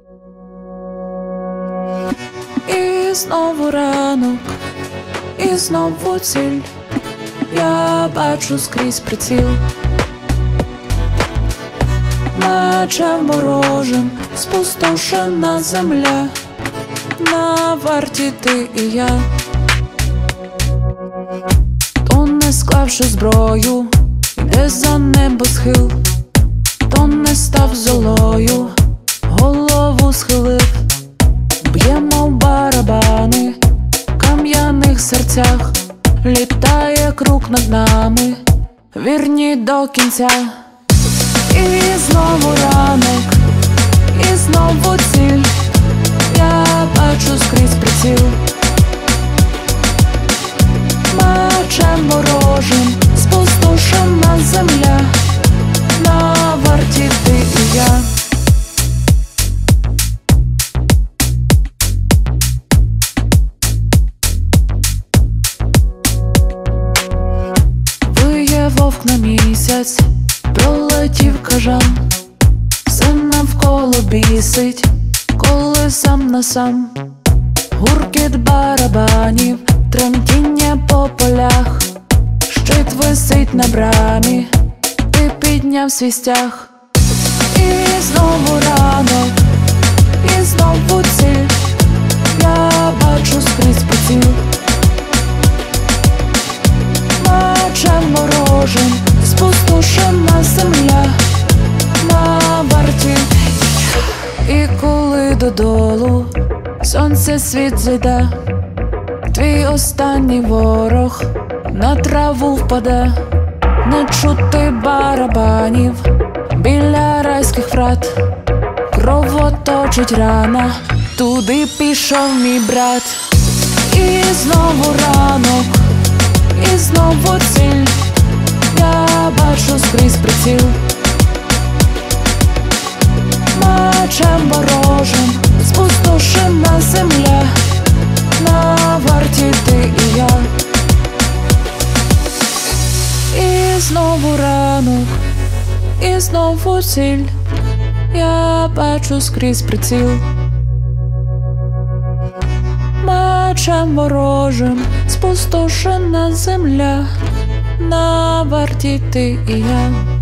І знову ранок, і знову ціль. Я бачу скрізь приціл. Мечем ворожим спустошена земля. На варті ти і я. То не склавши зброю, йде за небосхил. То не став золою, голову схилив. Б'ємо в барабани в кам'яних серцях. Літає круг над нами, вірні до кінця. І знову ранок, і знову ціль. Я бачу скрізь приціл. Мечем ворожим спустошена земля. На варті ти і я. Виє вовк на місяць, пролетів кажан. Все навколо бісить, коли сам на сам. Гуркіт барабанів, тремтіння по полях. Щит висить на брамі, ти підняв свій стяг. І знову ранок, і знову ціль. Я бачу скрізь приціл. Мечем ворожим спустошена земля. На варті. І коли додолу сонце світ зайде, твій останній ворог на траву впаде. Не чути барабанів біля райських врат. Кровоточить рана, туди пішов мій брат. І знову ранок, і знову ціль. Я бачу скрізь приціл. Мечем ворожим спустошена земля. На варті ти і я. І знову ранок, і знову ціль. Я бачу скрізь приціл. Мечем ворожим спустошена земля. На варті ти і я.